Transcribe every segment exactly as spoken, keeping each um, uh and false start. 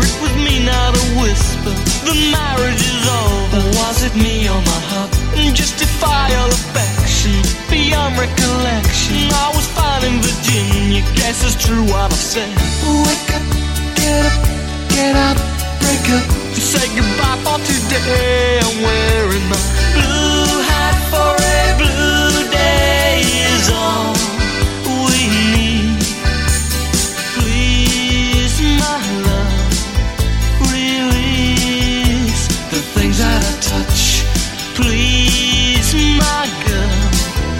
with me, not a whisper. The marriage is over. Was it me or my heart? Justify all affection beyond recollection. I was fine in Virginia. Guess it's true what I've said. Wake up, get up, get out, break up. Say goodbye for today. I'm wearing my blue hat for a blue day is all we need. Please, my love, release the things that I touch. Please, my girl,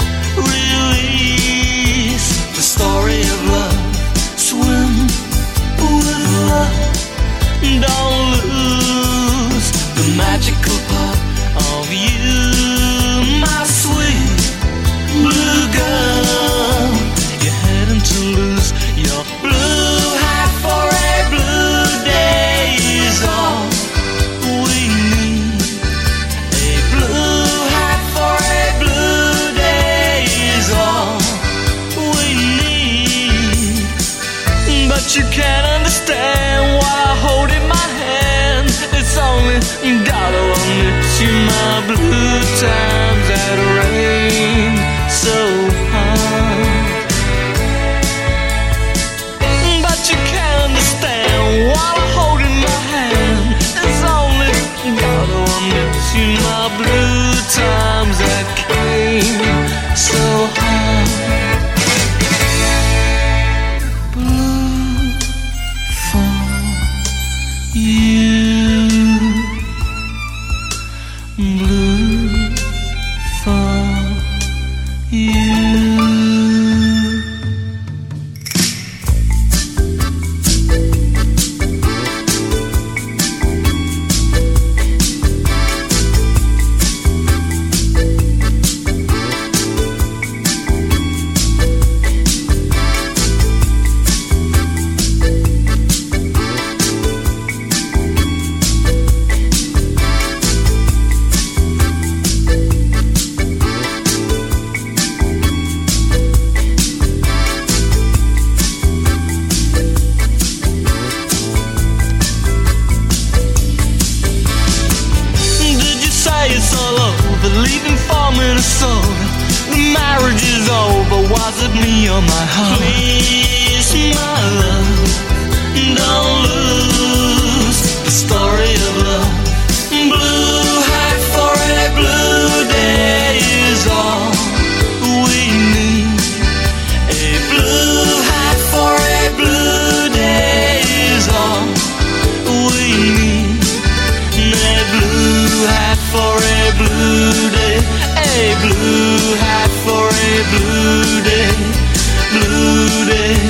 release the story of love. Swim with love. Don't lose the magical part of you, my sweet blue girl. You're heading to lose your blue hat for a blue day is all we need. A blue hat for a blue day is all we need. But you can't understand what I hold in my hand. It's only God who admits you my blue times that rain so hard. But you can't understand what I hold in my hand. It's only God who admits you my blue times that came so hard. Blue for you, blue for you. It's all over, leaving for Minnesota. The marriage is over, was it me or my heart? Please, my love, don't lose the story of love. Blue hat for a blue day is all we need. A blue hat for a blue day is all we need. A blue hat for a blue day, a blue hat for a blue day, blue day.